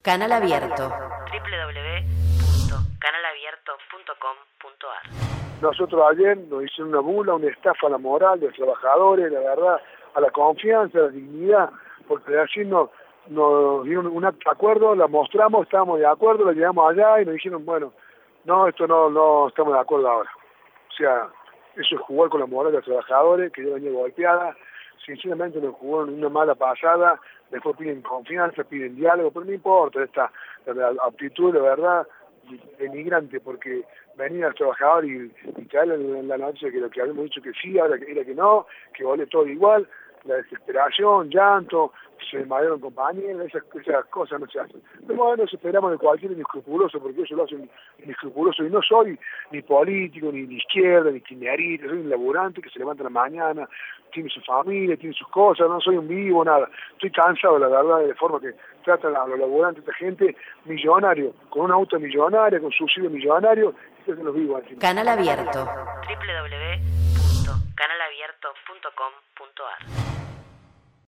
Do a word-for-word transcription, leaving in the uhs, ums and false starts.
Canal Abierto. doble u doble u doble u punto canal abierto punto com punto a r. Nosotros ayer nos hicieron una bula, una estafa a la moral de los trabajadores, la verdad, a la confianza, a la dignidad, porque así nos, nos dieron un acto de acuerdo, la mostramos, estábamos de acuerdo, la llevamos allá y nos dijeron, bueno, no, esto no, no estamos de acuerdo ahora. O sea, eso es jugar con la moral de los trabajadores, que yo venía golpeada, sinceramente nos jugaron una mala pasada, después piden confianza, piden diálogo, pero no importa esta la, la actitud, la verdad, denigrante, porque venir a los trabajadores y, y traerle en la noche que lo que habíamos dicho que sí, ahora que era que no, que vale todo igual, la desesperación, llanto, se desmayaron compañeros, esas, esas cosas no se hacen. Pero bueno, nos esperamos de cualquier inescrupuloso, porque ellos lo hacen inescrupuloso, y no soy ni político, ni de izquierda, ni kirchnerista, soy un laburante que se levanta en la mañana, tiene su familia, tiene sus cosas, no soy un vivo, nada. Estoy cansado, la verdad, de la forma que tratan a los laburantes, esta gente millonario, con un auto millonario, con subsidio millonario, y que los vivos. Canal Abierto. doble u doble u doble u punto canal abierto punto com punto a r.